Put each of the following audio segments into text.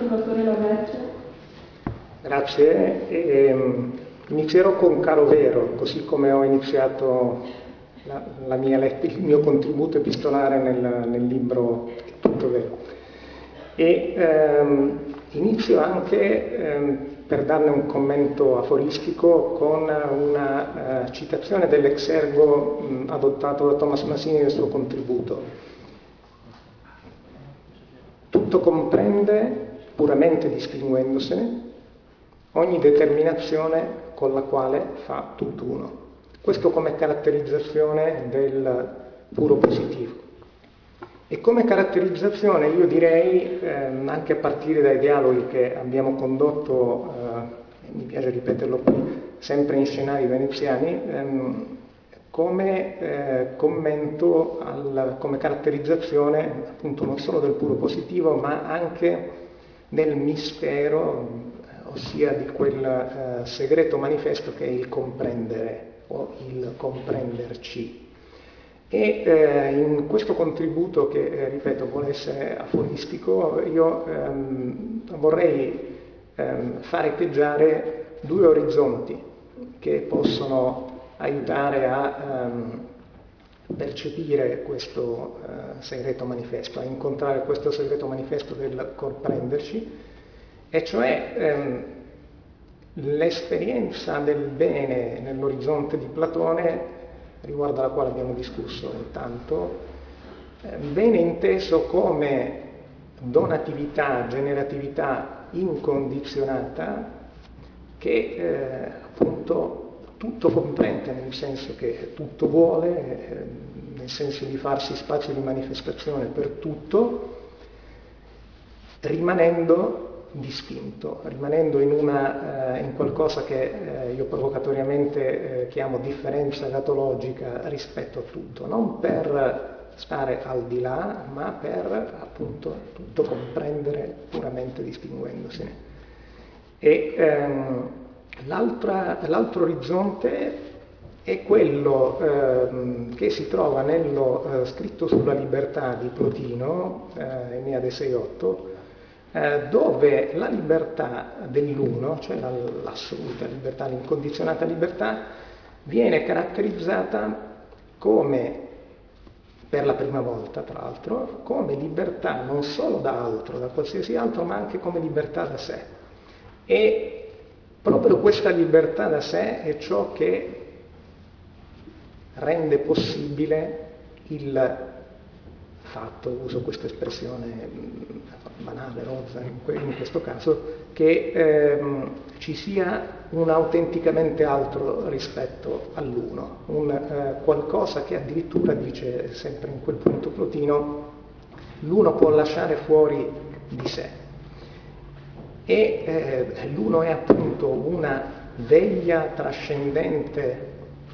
Salvatore Laverce. Grazie. Inizierò con Caro Vero, così come ho iniziato il mio contributo epistolare nel libro Tutto Vero. Inizio anche per darne un commento aforistico con una citazione dell'ex ergo adottato da Thomas Masini nel suo contributo. Tutto comprende, puramente distinguendosene, ogni determinazione con la quale fa tutt'uno. Questo come caratterizzazione del puro positivo. E come caratterizzazione io direi, anche a partire dai dialoghi che abbiamo condotto, mi piace ripeterlo qui, sempre in scenari veneziani, come commento, come caratterizzazione appunto non solo del puro positivo ma anche del mistero, ossia di quel segreto manifesto che è il comprendere o il comprenderci. E in questo contributo che, ripeto, vuole essere aforistico, io vorrei far echeggiare due orizzonti che possono aiutare a percepire questo segreto manifesto, a incontrare questo segreto manifesto del comprenderci, e cioè l'esperienza del bene nell'orizzonte di Platone, riguardo alla quale abbiamo discusso intanto, bene inteso come donatività, generatività incondizionata che appunto tutto comprende, nel senso che tutto vuole, nel senso di farsi spazio di manifestazione per tutto, rimanendo distinto, rimanendo in qualcosa che io provocatoriamente chiamo differenza gatologica rispetto a tutto, non per stare al di là, ma per appunto tutto comprendere puramente distinguendosene. E l'altro orizzonte è quello che si trova nello scritto sulla libertà di Plotino, Eneade 6-8, dove la libertà dell'uno, cioè l'assoluta libertà, l'incondizionata libertà, viene caratterizzata come, per la prima volta tra l'altro, come libertà non solo da altro, da qualsiasi altro, ma anche come libertà da sé. E proprio questa libertà da sé è ciò che rende possibile il fatto, uso questa espressione banale, rozza in questo caso, che ci sia un autenticamente altro rispetto all'uno, un qualcosa che addirittura, dice sempre in quel punto Plotino, l'uno può lasciare fuori di sé. E l'uno è appunto una veglia trascendente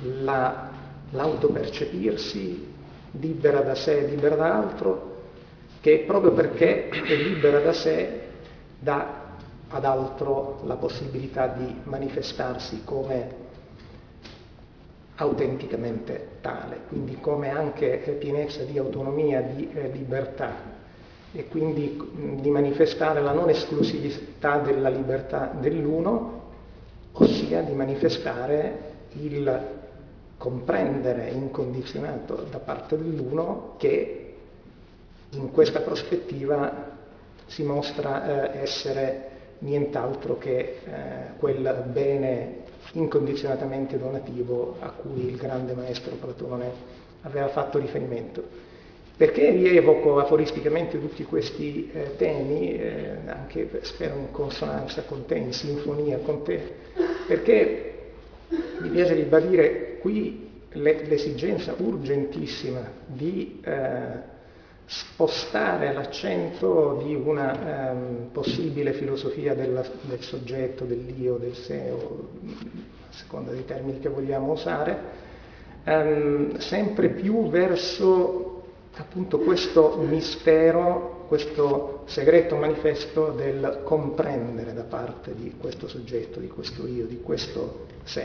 l'autopercepirsi, libera da sé e libera da altro, che proprio perché è libera da sé dà ad altro la possibilità di manifestarsi come autenticamente tale, quindi come anche pienezza di autonomia, di libertà, e quindi di manifestare la non esclusività della libertà dell'uno, ossia di manifestare il comprendere incondizionato da parte dell'uno, che in questa prospettiva si mostra essere nient'altro che quel bene incondizionatamente donativo a cui il grande maestro Platone aveva fatto riferimento. Perché rievoco aforisticamente tutti questi temi, anche spero in consonanza con te, in sinfonia con te? Perché mi piace ribadire qui l'esigenza urgentissima di spostare l'accento di una possibile filosofia del soggetto, dell'io, del sé, o a seconda dei termini che vogliamo usare, sempre più verso appunto questo mistero, questo segreto manifesto del comprendere da parte di questo soggetto, di questo io, di questo sé.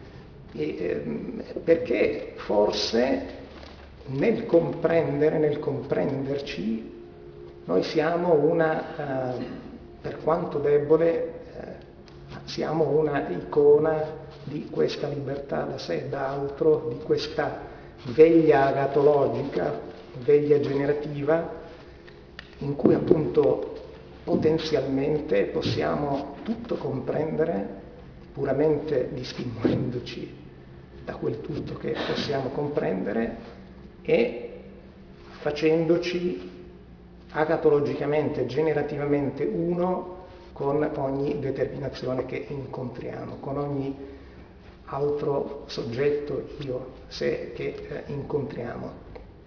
Perché forse nel comprendere, nel comprenderci, noi siamo una per quanto debole, siamo una icona di questa libertà da sé e da altro, di questa veglia agatologica, veglia generativa, in cui appunto potenzialmente possiamo tutto comprendere, puramente distinguendoci da quel tutto che possiamo comprendere e facendoci agatologicamente, generativamente uno con ogni determinazione che incontriamo, con ogni altro soggetto, io, sé, che incontriamo.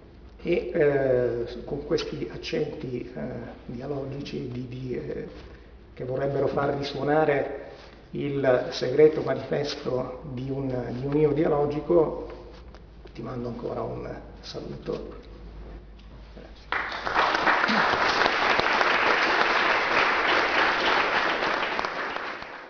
E con questi accenti dialogici che vorrebbero far risuonare il segreto manifesto di un io dialogico, ti mando ancora un saluto